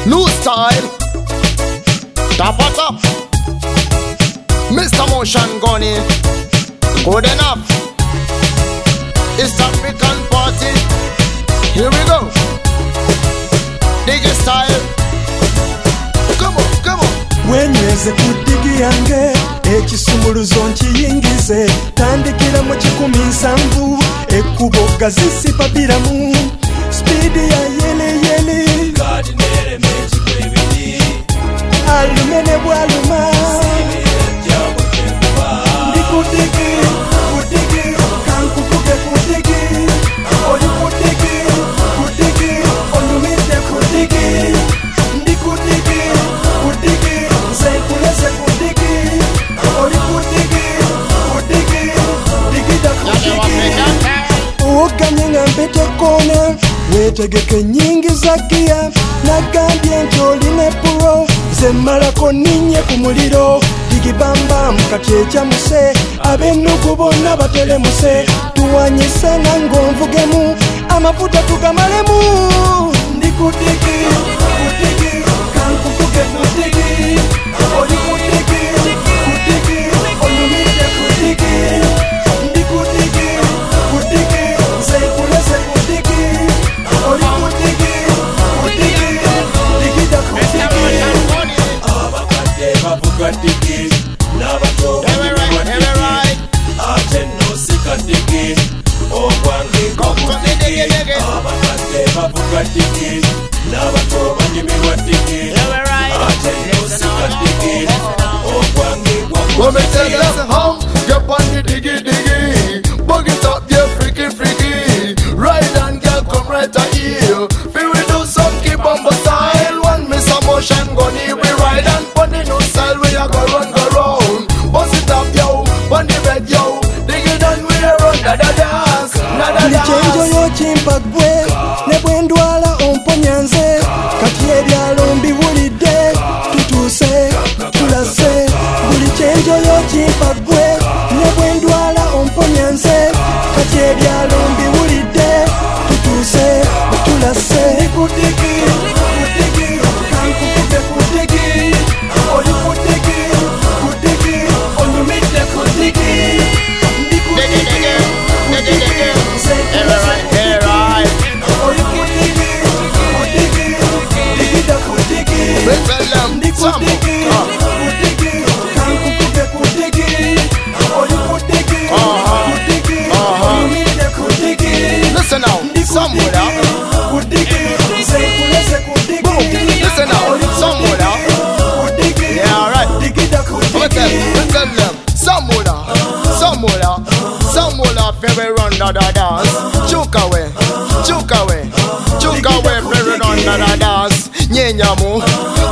New style. Top of top. Mr. Motion Gunny. Good enough. East African party. Here we go. Diggy style. Come on, come on. Wenyweze ku digi yange ekisumuluzo nkiyingize tandikira mu 17 ekkubo gazisipapiramu speedi ya yele alumene bwaluma ndi kudigi kankukuge kudigi oli kudigi olumide kudigi ndi kudigi nzekuleze kudigi oli kudigi digida kudigi uganye nga mpete kona wetegeke nyingi za gia nagambye nti oline puro zemalako ninye ku muliro digibamba mukati ekyamuse ab'ennugu bonna batelemuse tuwanyise nange onvugemu amafuta tugamalemu ndi kudigi kankukuge kudigi oli kudigi olumide kudigi ndi kudigi nzekuleze kudigi oli kudigi digida kudigi abakadde bavuga digi n'abato bavuga digi ate nno sika digi okwange kudigi abakadde bavuga digi n'abato banyumirwa digi ate nno sika digi okwange Let me tell them how. Get on the diggy. Bug it up, yeah, freaky. Ride and girl, come right to here. Feel we do some keep on the style. One Mr. Motion Gunny, we ride and put the new style. We are go round. Bust it up, yo, on the bed, yo. Dig it and we are run, da dance. Lichenjo yo chimpagwe ne bwendwala omponyanze kati ebyalo mbiwulidde tutuse tulase buli chenjo yo chimpagwe ne bwendwala omponyanze kati ebyalo mbiwulidde tutuse tulase kudigi kankukuge kudigi oli kudigi olumide kudigi ndi kudigi Listen now, somewhere Listen now, somewhere yeah, alright. Tell them, somewhere, very run da dance. Choke away, very run da dance. Nyenyamo,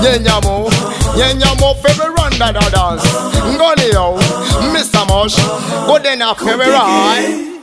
very run da dance. Ngoni yo, Mr. Mosh, good enough, very right.